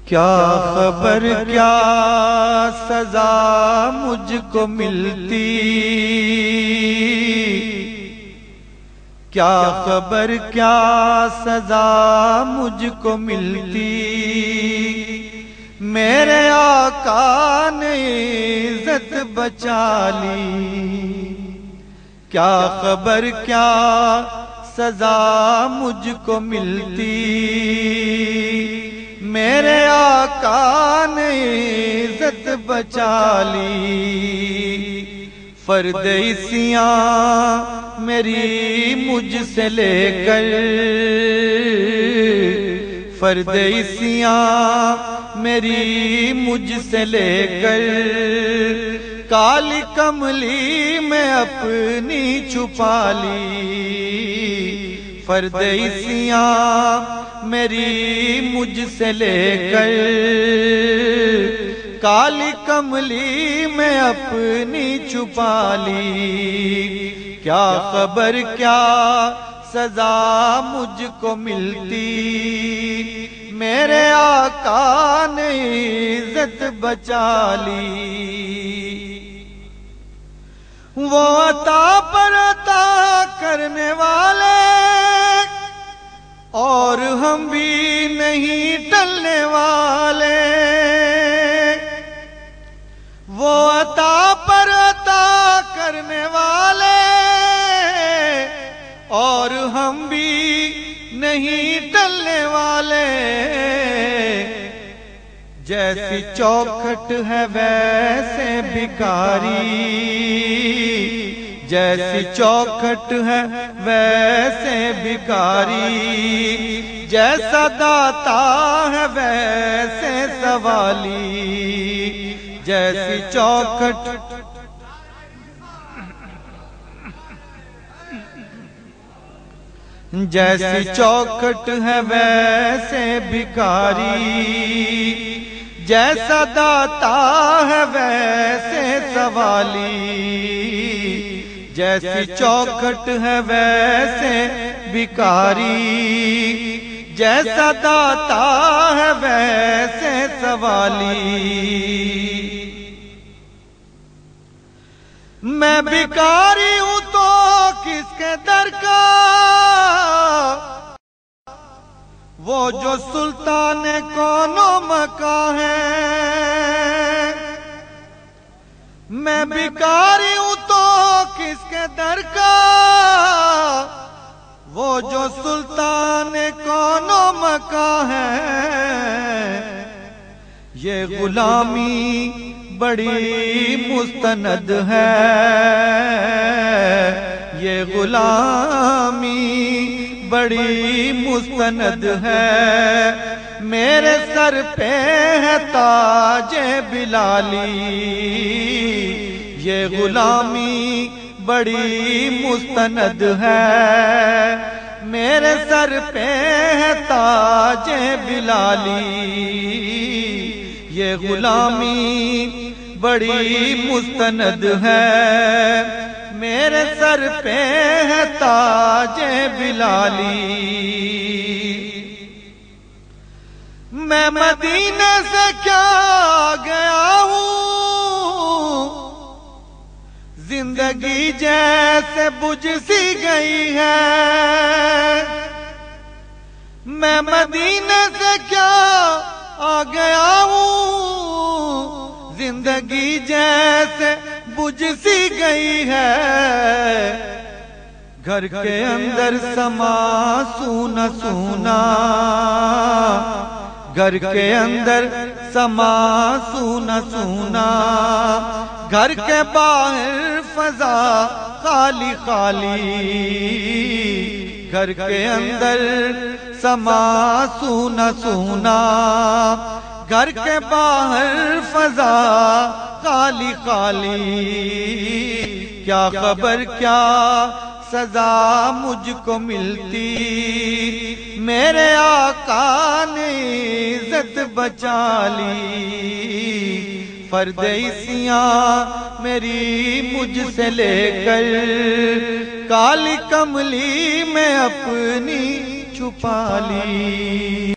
کیا خبر کیا سزا مجھ کو ملتی، کیا خبر کیا سزا مجھ کو ملتی، میرے آقا نے عزت بچا لی، کیا خبر کیا سزا مجھ کو ملتی، میرے آقا نے عزت بچا لی، فرد عصیاں میری مجھ سے لے کر، فرد عصیاں میری مجھ سے لے کر، کالی کملی میں اپنی چھپا لی، فرد عصیاں میری مجھ سے لے کر، کالی کملی میں اپنی چھپا لی، کیا خبر کیا سزا مجھ کو ملتی، میرے آقا نے عزت بچا لی، وہ عطا پر عطا کرنے والے اور ہم بھی نہیں ٹلنے والے، وہ عطا پر عطا کرنے والے اور ہم بھی نہیں ٹلنے والے، جیسی چوکھٹ ہے ویسے بھکاری، جیسی چوکھٹ ہے ویسے بھکاری، جیسا داتا ہے ویسے سوالی، جیسی چوکھٹ جیسی چوکھٹ ہے ویسے بھکاری، جیسا داتا ہے ویسے سوالی، جیسی چوکھٹ ہے ویسے بھکاری، جیسا داتا ہے ویسے سوالی، میں بھکاری ہوں تو کس کے در کا، وہ جو سلطان کون و مکاں ہے، میں بھکاری ہوں تو کس کے در کا، وہ جو سلطان کون و مکاں ہے، یہ غلامی بڑی مستند ہے، یہ غلامی بڑی مستند ہے، میرے سر پہ ہے تاج بلالی، یہ غلامی بڑی مستند ہے، میرے سر پہ ہے تاج بلالی، یہ غلامی بڑی مستند ہے، میرے سر پہ ہے تاج بلالی، میں مدینے سے کیا گیا ہوں، زندگی جیسے بجھ سی گئی ہے، میں مدینے سے کیا آ گیا ہوں، زندگی جیسے بجھ سی گئی ہے، گھر کے اندر سما سونا سونا، گھر کے اندر سما سونا سونا، گھر کے باہر فضا خالی خالی، گھر کے اندر سما سونا سونا، گھر کے باہر فضا خالی خالی، کیا خبر کیا سزا مجھ کو ملتی، میرے آقا نے عزت بچا لی، فرد عصیاں میری مجھ سے لے کر کالی کملی میں اپنی چھپا لی۔